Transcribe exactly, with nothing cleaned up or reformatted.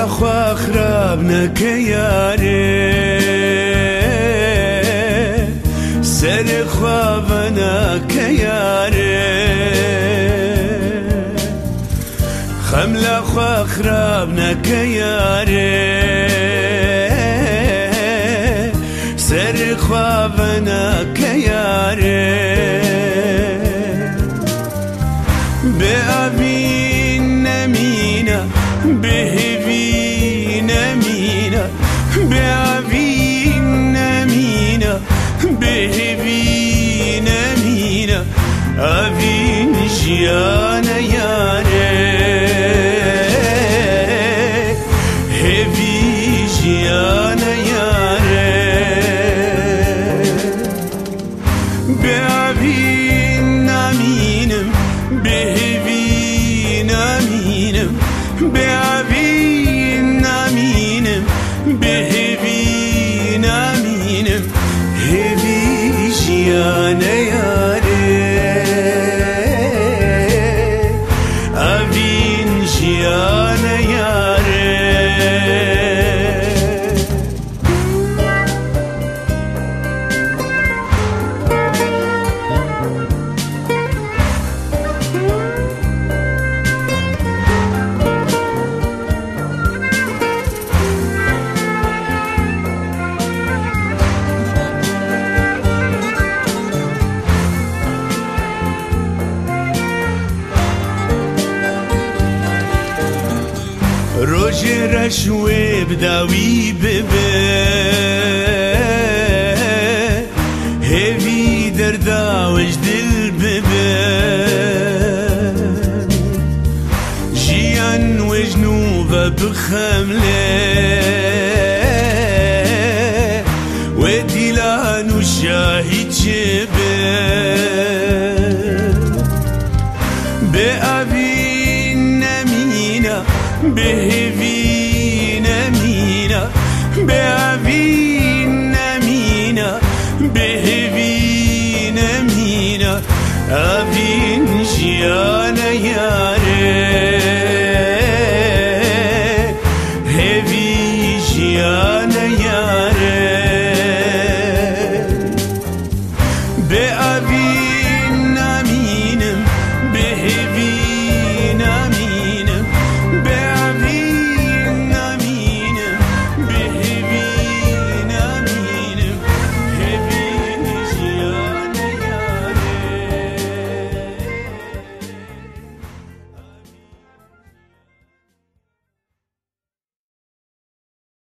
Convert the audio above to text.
خوا خراب نەکە یارێ سەری خوابە ناکە یارێ خەم لە خوا خراب نەکە یارێ سەری خوابە ناکە یارێ بێ ئاوین نەمینە بێ هێوی نەمینە بێ ئاوین نەمینە بێ هێوی نەمینە ئاوین ژیانە یارێ هێوی ژیانە یارێ بێ ئاوین نامینم بێ هێوی نامینم بێ ئاوین نامینم بێ هێوی نامینم هێوی ژیانە یارێ ئاوین ژیانە یارێ ڕۆژێ ڕەشوێ بداوی ببێ هێوی دەرداوەش دل ببێ ژیان وێژن و بە بخەملێ وێ دیلان و شاهید جێبێ بێ ئاوین نەمینە بێ هێوی نەمینە بێ ئاوین نەمینە بێ هێوی نەمینە ئاوین ژیانە یارێ